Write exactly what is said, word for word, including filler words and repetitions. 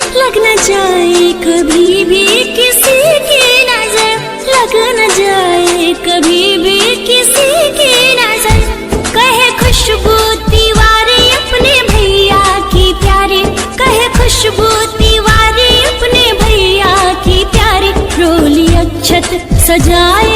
लग न जाए कभी भी किसी की नजर, लग न जाए कभी भी किसी की नजर। कहे खुशबू तिवारी अपने भैया की प्यारी, कहे खुशबू तिवारी अपने भैया की प्यारी। रोली अक्षत सजाए